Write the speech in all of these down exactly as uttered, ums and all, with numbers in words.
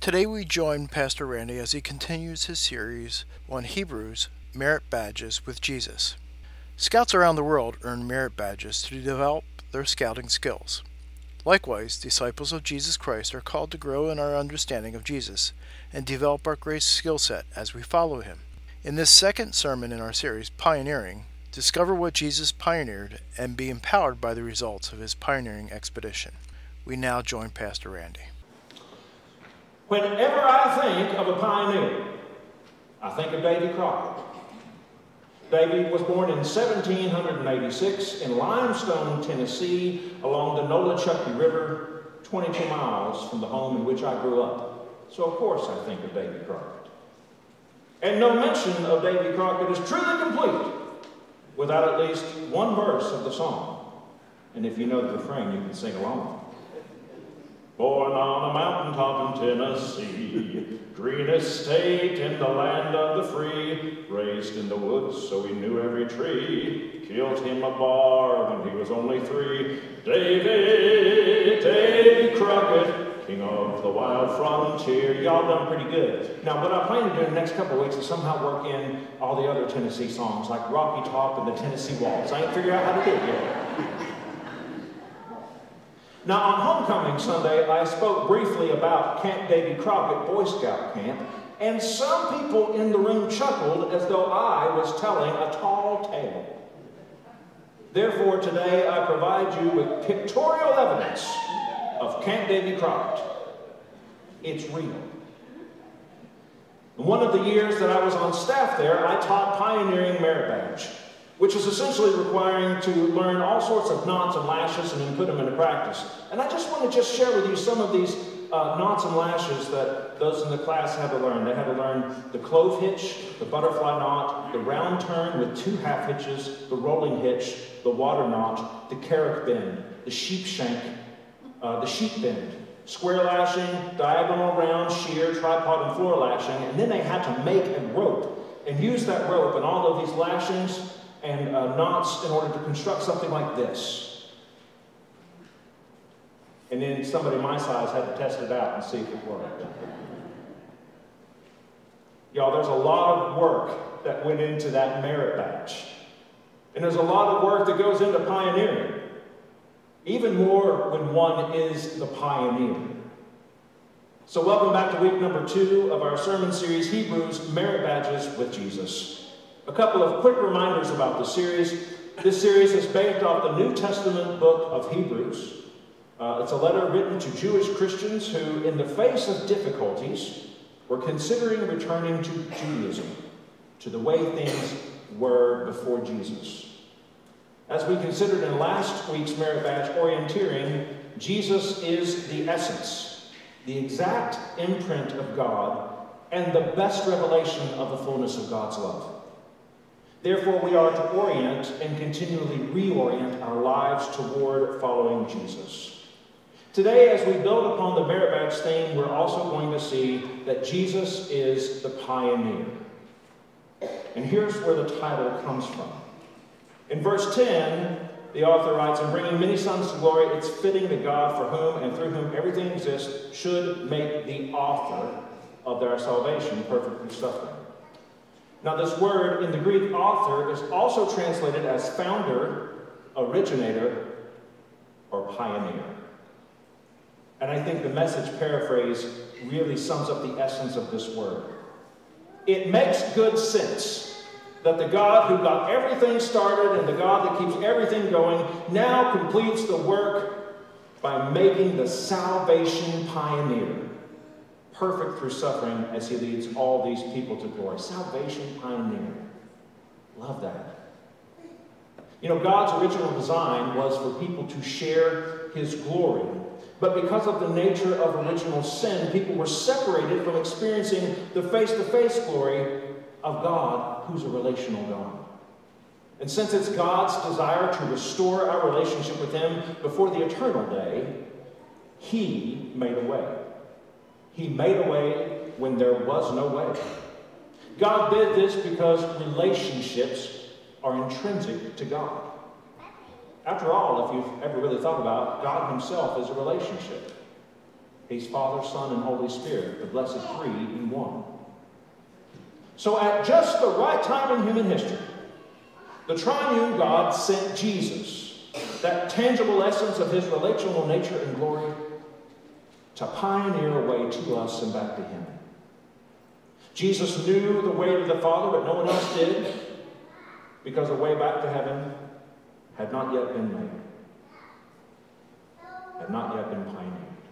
Today we join Pastor Randy as he continues his series on Hebrews, Merit Badges with Jesus. Scouts around the world earn merit badges to develop their scouting skills. Likewise, disciples of Jesus Christ are called to grow in our understanding of Jesus and develop our great skill set as we follow him. In this second sermon in our series, Pioneering, discover what Jesus pioneered and be empowered by the results of his pioneering expedition. We now join Pastor Randy. Whenever I think of a pioneer, I think of Davy Crockett. Davy was born in seventeen eighty-six in Limestone, Tennessee, along the Nolichucky River, twenty-two miles from the home in which I grew up. So of course I think of Davy Crockett. And no mention of Davy Crockett is truly complete without at least one verse of the song. And if you know the refrain, you can sing along. Born on a mountaintop in Tennessee, green estate in the land of the free, raised in the woods so he knew every tree, killed him a bar when he was only three. Davy, Davy Crockett, king of the wild frontier. Y'all done pretty good. Now, what I plan to do in the next couple of weeks is somehow work in all the other Tennessee songs, like Rocky Top and the Tennessee Waltz. I ain't figured out how to do it yet. Now, on Homecoming Sunday, I spoke briefly about Camp Davy Crockett Boy Scout Camp, and some people in the room chuckled as though I was telling a tall tale. Therefore, today I provide you with pictorial evidence of Camp Davy Crockett. It's real. In one of the years that I was on staff there, I taught Pioneering Merit Badge, which is essentially requiring to learn all sorts of knots and lashes and then put them into practice. And I just want to just share with you some of these uh, knots and lashes that those in the class had to learn. They had to learn the clove hitch, the butterfly knot, the round turn with two half hitches, the rolling hitch, the water knot, the carrick bend, the sheep shank, uh, the sheep bend, square lashing, diagonal, round, shear, tripod, and floor lashing. And then they had to make a rope and use that rope and all of these lashings and uh, knots in order to construct something like this. And then somebody my size had to test it out and see if it worked. Y'all, there's a lot of work that went into that merit badge. And there's a lot of work that goes into pioneering. Even more when one is the pioneer. So welcome back to week number two of our sermon series, Hebrews, Merit Badges with Jesus. A couple of quick reminders about the series. This series is based off the New Testament book of Hebrews. Uh, it's a letter written to Jewish Christians who, in the face of difficulties, were considering returning to Judaism, to the way things were before Jesus. As we considered in last week's Merit Badge Orienteering, Jesus is the essence, the exact imprint of God, and the best revelation of the fullness of God's love. Therefore, we are to orient and continually reorient our lives toward following Jesus. Today, as we build upon the merit badge theme, we're also going to see that Jesus is the pioneer. And here's where the title comes from. In verse ten, the author writes, "In bringing many sons to glory, it's fitting that God, for whom and through whom everything exists, should make the author of their salvation perfect through suffering." Now, this word in the Greek, author, is also translated as founder, originator, or pioneer. And I think the Message paraphrase really sums up the essence of this word. It makes good sense that the God who got everything started and the God that keeps everything going now completes the work by making the salvation pioneer perfect through suffering as he leads all these people to glory. Salvation pioneer. Love that. You know, God's original design was for people to share his glory. But because of the nature of original sin, people were separated from experiencing the face-to-face glory of God, who's a relational God. And since it's God's desire to restore our relationship with him before the eternal day, he made a way. He made a way when there was no way. God did this because relationships are intrinsic to God. After all, if you've ever really thought about it, God himself is a relationship. He's Father, Son, and Holy Spirit, the blessed three in one. So at just the right time in human history, the triune God sent Jesus, that tangible essence of his relational nature and glory, to pioneer a way to us and back to him. Jesus knew the way to the Father, but no one else did, because the way back to heaven had not yet been made, had not yet been pioneered.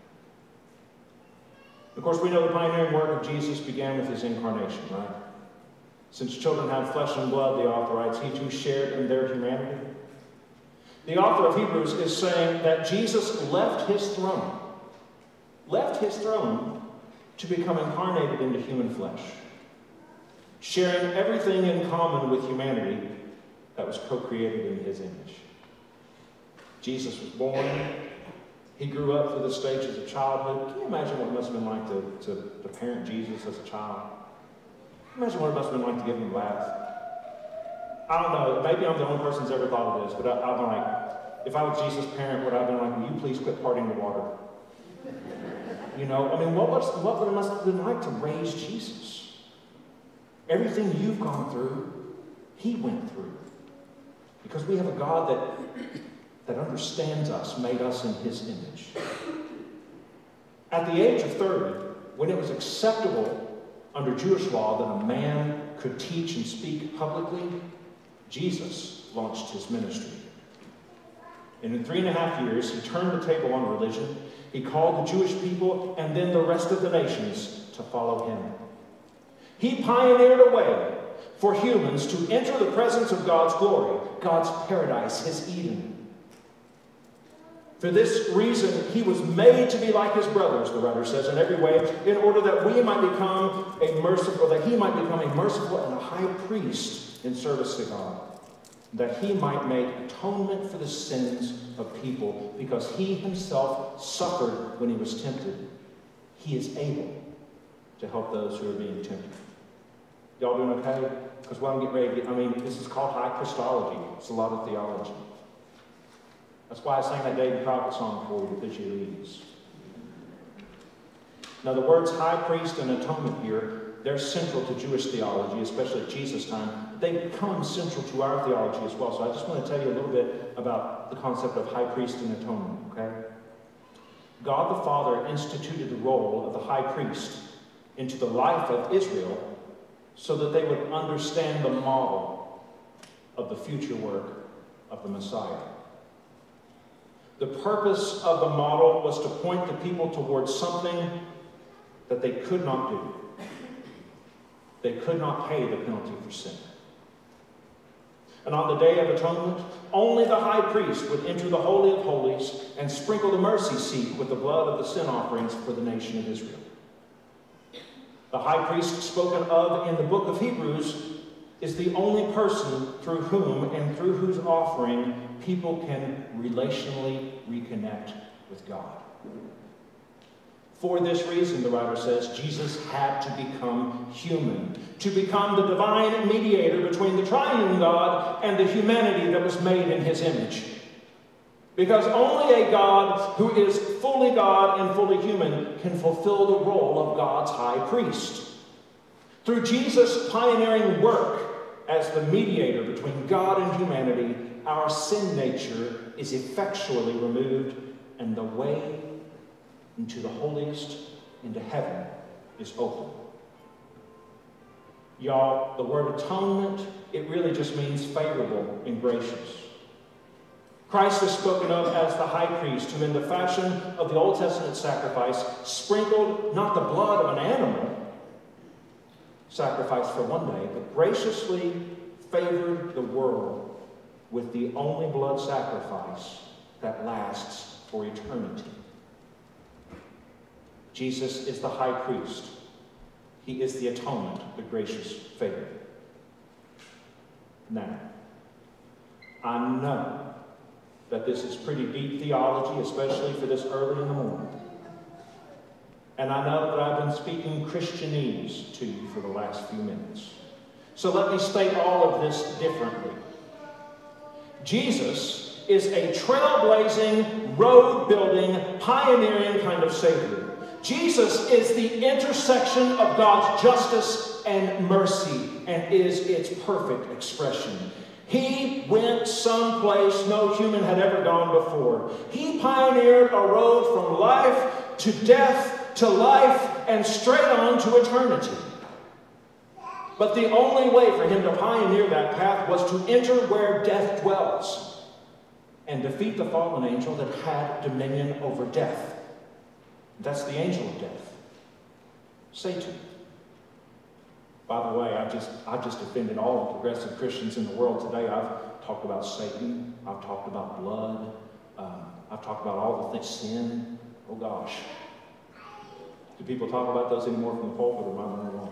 Of course, we know the pioneering work of Jesus began with his incarnation, right? Since children have flesh and blood, the author writes, he too shared in their humanity. The author of Hebrews is saying that Jesus left his throne, left his throne to become incarnated into human flesh, sharing everything in common with humanity that was co-created in his image. Jesus was born. He grew up through the stages of childhood. Can you imagine what it must have been like to, to, to parent Jesus as a child? Imagine what it must have been like to give him a bath. I don't know, maybe I'm the only person who's ever thought of this, but I, I'm like, if I was Jesus' parent, would I have been like, will you please quit partying the water? You know, I mean, what, was, what would it must have been like to raise Jesus? Everything you've gone through, he went through. Because we have a God that, that understands us, made us in his image. At the age of thirty, when it was acceptable under Jewish law that a man could teach and speak publicly, Jesus launched his ministry. And in three and a half years, he turned the table on religion. He called the Jewish people and then the rest of the nations to follow him. He pioneered a way for humans to enter the presence of God's glory, God's paradise, his Eden. For this reason, he was made to be like his brothers, the writer says, in every way, in order that we might become a merciful, that he might become a merciful and a high priest in service to God, that he might make atonement for the sins of people, because he himself suffered when he was tempted. He is able to help those who are being tempted. Y'all doing okay? Because what I'm getting ready to get, I mean, this is called high Christology. It's a lot of theology. That's why I sang that David Crockett song for you, that you ease. Now, the words high priest and atonement here, they're central to Jewish theology, especially at Jesus' time. They become central to our theology as well. So I just want to tell you a little bit about the concept of high priest and atonement, okay? God the Father instituted the role of the high priest into the life of Israel so that they would understand the model of the future work of the Messiah. The purpose of the model was to point the people towards something that they could not do. They could not pay the penalty for sin. And on the Day of Atonement, only the high priest would enter the Holy of Holies and sprinkle the mercy seat with the blood of the sin offerings for the nation of Israel. The high priest spoken of in the book of Hebrews is the only person through whom and through whose offering people can relationally reconnect with God. For this reason, the writer says, Jesus had to become human, to become the divine mediator between the triune God and the humanity that was made in his image. Because only a God who is fully God and fully human can fulfill the role of God's high priest. Through Jesus' pioneering work as the mediator between God and humanity, our sin nature is effectually removed, and the way into the holiest, into heaven, is open. Y'all, the word atonement, it really just means favorable and gracious. Christ is spoken of as the high priest who, in the fashion of the Old Testament sacrifice, sprinkled not the blood of an animal sacrificed for one day, but graciously favored the world with the only blood sacrifice that lasts for eternity. Jesus is the high priest. He is the atonement, the gracious favor. Now, I know that this is pretty deep theology, especially for this early in the morning. And I know that I've been speaking Christianese to you for the last few minutes. So let me state all of this differently. Jesus is a trailblazing, road-building, pioneering kind of Savior Jesus is the intersection of God's justice and mercy and is its perfect expression. He went someplace no human had ever gone before. He pioneered a road from life to death to life and straight on to eternity. But the only way for him to pioneer that path was to enter where death dwells and defeat the fallen angel that had dominion over death. That's the angel of death, Satan. By the way, I've just, I've just offended all the progressive Christians in the world today. I've talked about Satan. I've talked about blood. Um, I've talked about all the things, sin. Oh gosh. Do people talk about those anymore from the pulpit, or am I the only one?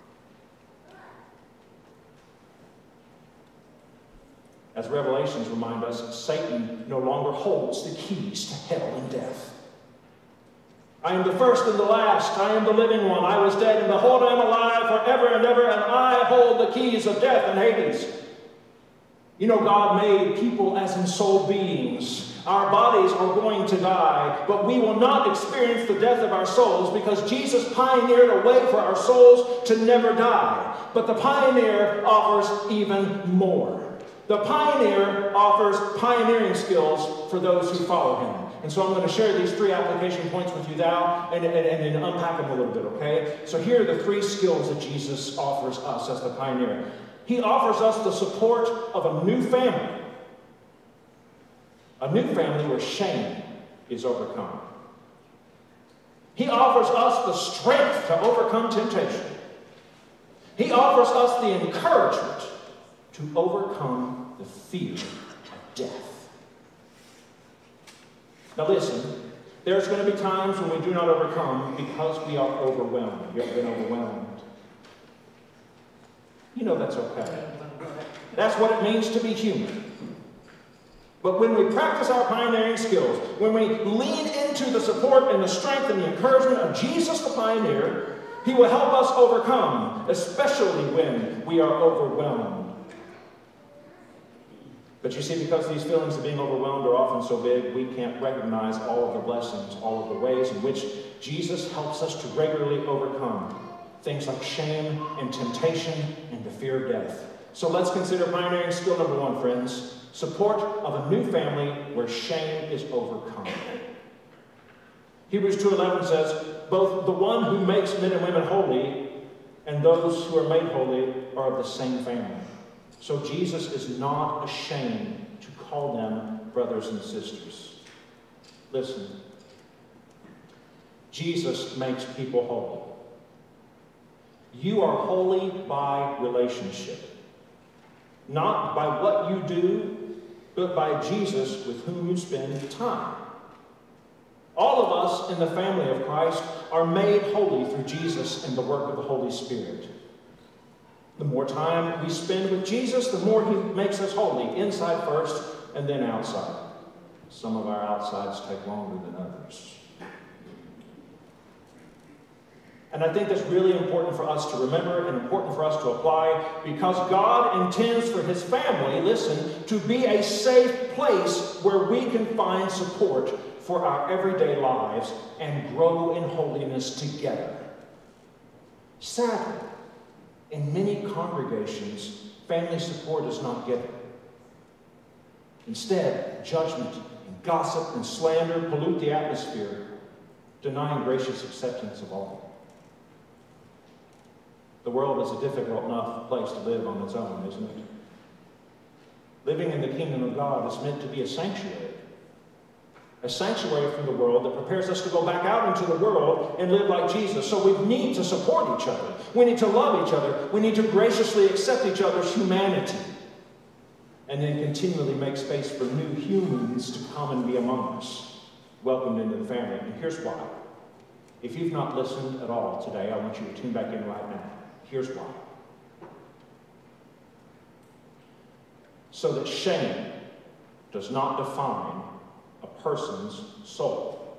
As Revelations remind us, Satan no longer holds the keys to hell and death. I am the first and the last. I am the living one. I was dead, and behold, I am alive forever and ever, and I hold the keys of death and Hades. You know, God made people as ensouled beings. Our bodies are going to die, but we will not experience the death of our souls because Jesus pioneered a way for our souls to never die. But the pioneer offers even more. The pioneer offers pioneering skills for those who follow him. And so I'm going to share these three application points with you now and, and, and then unpack them a little bit, okay? So here are the three skills that Jesus offers us as the pioneer. He offers us the support of a new family. A new family where shame is overcome. He offers us the strength to overcome temptation. He offers us the encouragement to overcome the fear of death. Now listen, there's going to be times when we do not overcome because we are overwhelmed. You ever been overwhelmed? You know that's okay. That's what it means to be human. But when we practice our pioneering skills, when we lean into the support and the strength and the encouragement of Jesus the pioneer, he will help us overcome, especially when we are overwhelmed. But you see, because these feelings of being overwhelmed are often so big, we can't recognize all of the blessings, all of the ways in which Jesus helps us to regularly overcome things like shame and temptation and the fear of death. So let's consider pioneering skill number one, friends. Support of a new family where shame is overcome. Hebrews two eleven says, both the one who makes men and women holy and those who are made holy are of the same family. So Jesus is not ashamed to call them brothers and sisters. Listen, Jesus makes people holy. You are holy by relationship. Not by what you do, but by Jesus with whom you spend time. All of us in the family of Christ are made holy through Jesus and the work of the Holy Spirit. The more time we spend with Jesus, the more he makes us holy, inside first and then outside. Some of our outsides take longer than others. And I think that's really important for us to remember and important for us to apply because God intends for his family, listen, to be a safe place where we can find support for our everyday lives and grow in holiness together. Sadly, in many congregations, family support is not given. Instead, judgment and gossip and slander pollute the atmosphere, denying gracious acceptance of all. The world is a difficult enough place to live on its own, isn't it? Living in the kingdom of God is meant to be a sanctuary. A sanctuary from the world that prepares us to go back out into the world and live like Jesus. So we need to support each other. We need to love each other. We need to graciously accept each other's humanity. And then continually make space for new humans to come and be among us, welcomed into the family. And here's why. If you've not listened at all today, I want you to tune back in right now. Here's why. So that shame does not define a person's soul.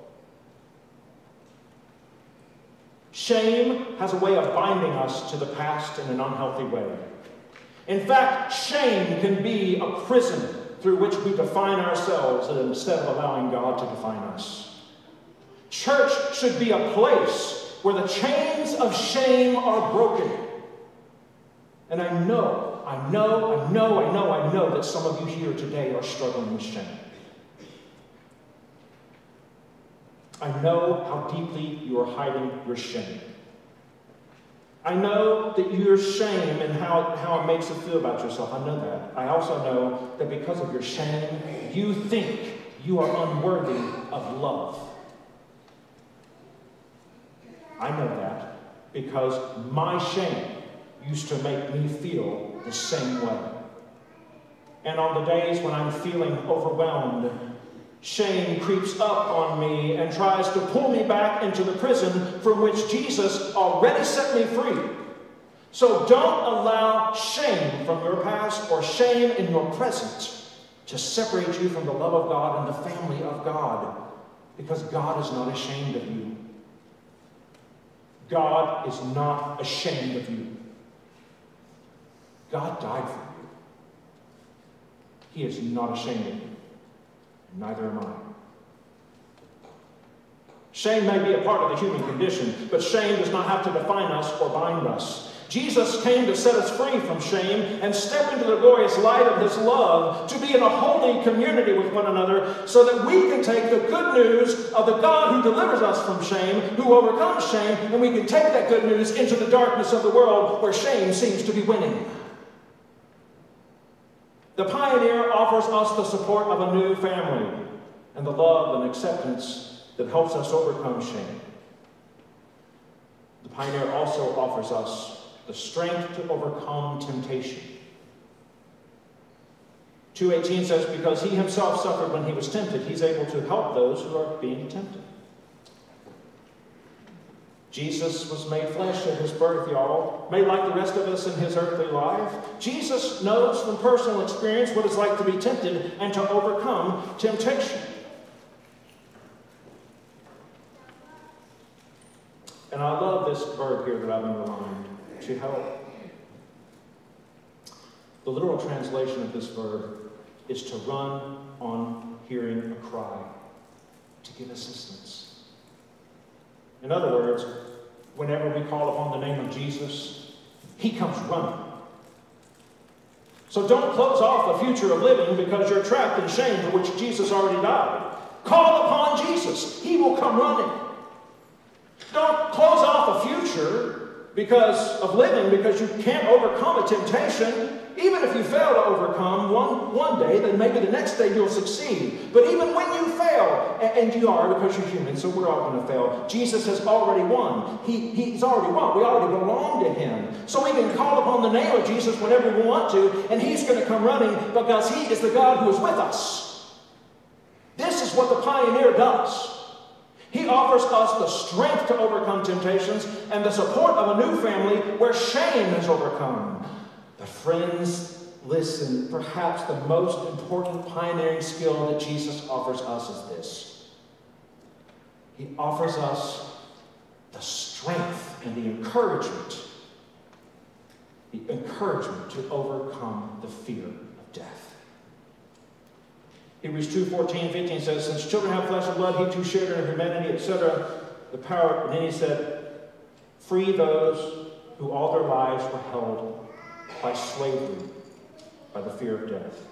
Shame has a way of binding us to the past in an unhealthy way. In fact, shame can be a prison through which we define ourselves instead of allowing God to define us. Church should be a place where the chains of shame are broken. And I know, I know, I know, I know, I know that some of you here today are struggling with shame. I know how deeply you are hiding your shame. I know that your shame and how, how it makes you feel about yourself. I know that. I also know that because of your shame, you think you are unworthy of love. I know that because my shame used to make me feel the same way. And on the days when I'm feeling overwhelmed, shame creeps up on me and tries to pull me back into the prison from which Jesus already set me free. So don't allow shame from your past or shame in your present to separate you from the love of God and the family of God, because God is not ashamed of you. God is not ashamed of you. God died for you. He is not ashamed of you. Neither am I. Shame may be a part of the human condition, but shame does not have to define us or bind us. Jesus came to set us free from shame and step into the glorious light of his love, to be in a holy community with one another, so that we can take the good news of the God who delivers us from shame, who overcomes shame, and we can take that good news into the darkness of the world where shame seems to be winning. The Pioneer offers us the support of a new family and the love and acceptance that helps us overcome shame. The Pioneer also offers us the strength to overcome temptation. two eighteen says, because he himself suffered when he was tempted, he's able to help those who are being tempted. Jesus was made flesh at his birth, y'all. Made like the rest of us in his earthly life. Jesus knows from personal experience what it's like to be tempted and to overcome temptation. And I love this verb here that I've underlined, to help. The literal translation of this verb is to run on hearing a cry, to give assistance. In other words, whenever we call upon the name of Jesus, he comes running. So don't close off a future of living because you're trapped in shame for which Jesus already died. Call upon Jesus. He will come running. Don't close off a future because of living because you can't overcome a temptation. Even if you fail to overcome one, one day, then maybe the next day you'll succeed. But even when you fail, and, and you are because you're human, so we're all going to fail, Jesus has already won. He, he's already won. We already belong to him. So we can call upon the name of Jesus whenever we want to, and he's going to come running because he is the God who is with us. This is what the Pioneer does. He offers us the strength to overcome temptations and the support of a new family where shame is overcome. But friends, listen, perhaps the most important pioneering skill that Jesus offers us is this. He offers us the strength and the encouragement, the encouragement to overcome the fear of death. Hebrews two, fourteen, fifteen says, since children have flesh and blood, he too shared in humanity, et cetera. The power, and then he said, free those who all their lives were held by slavery, by the fear of death.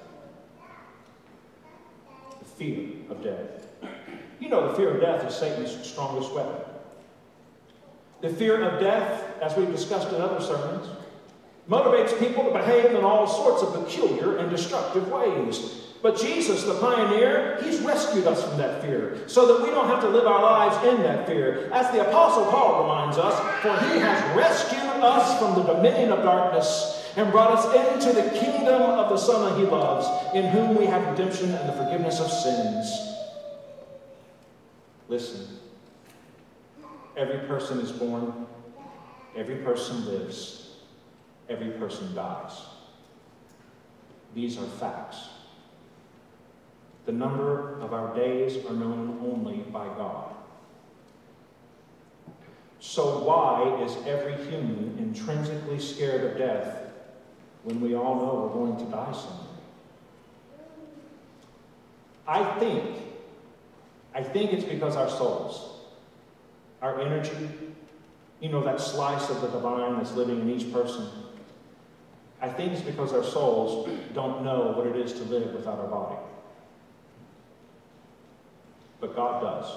The fear of death. You know the fear of death is Satan's strongest weapon. The fear of death, as we've discussed in other sermons, motivates people to behave in all sorts of peculiar and destructive ways. But Jesus, the Pioneer, he's rescued us from that fear so that we don't have to live our lives in that fear. As the Apostle Paul reminds us, for he has rescued us from the dominion of darkness and brought us into the kingdom of the Son he loves, in whom we have redemption and the forgiveness of sins. Listen, every person is born, every person lives, every person dies. These are facts. The number of our days are known only by God. So why is every human intrinsically scared of death when we all know we're going to die someday? I think, I think it's because our souls, our energy, you know, that slice of the divine that's living in each person, I think it's because our souls don't know what it is to live without our body. But God does.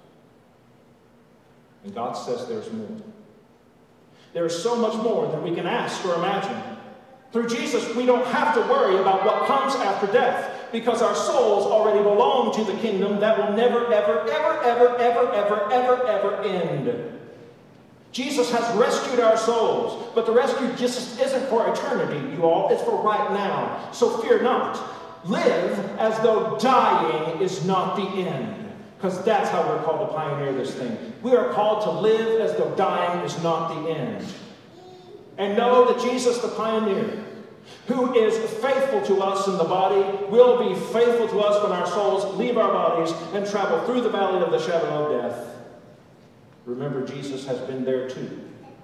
And God says there's more. There is so much more than we can ask or imagine. Through Jesus, we don't have to worry about what comes after death, because our souls already belong to the kingdom that will never, ever, ever, ever, ever, ever, ever, ever end. Jesus has rescued our souls, but the rescue just isn't for eternity, you all. It's for right now. So fear not. Live as though dying is not the end, because that's how we're called to pioneer this thing. We are called to live as though dying is not the end. And know that Jesus, the pioneer, who is faithful to us in the body, will be faithful to us when our souls leave our bodies and travel through the valley of the shadow of death. Remember, Jesus has been there too.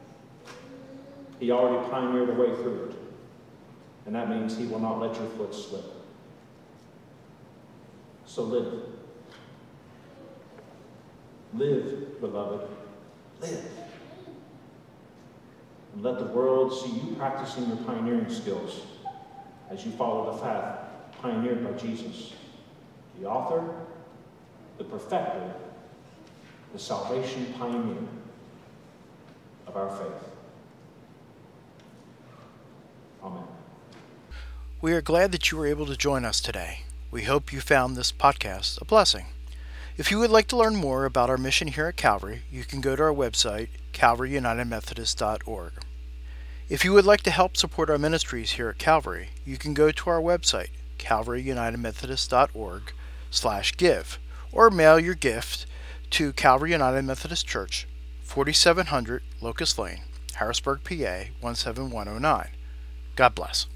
He already pioneered a way through it. And that means he will not let your foot slip. So live. Live, beloved. Live. And let the world see you practicing your pioneering skills as you follow the path pioneered by Jesus, the author, the perfecter, the salvation pioneer of our faith. Amen. We are glad that you were able to join us today. We hope you found this podcast a blessing. If you would like to learn more about our mission here at Calvary, you can go to our website, calvary united methodist dot org. If you would like to help support our ministries here at Calvary, you can go to our website, calvary united methodist dot org slash give, or mail your gift to Calvary United Methodist Church, forty-seven hundred Locust Lane, Harrisburg, P A one seven one oh nine. God bless.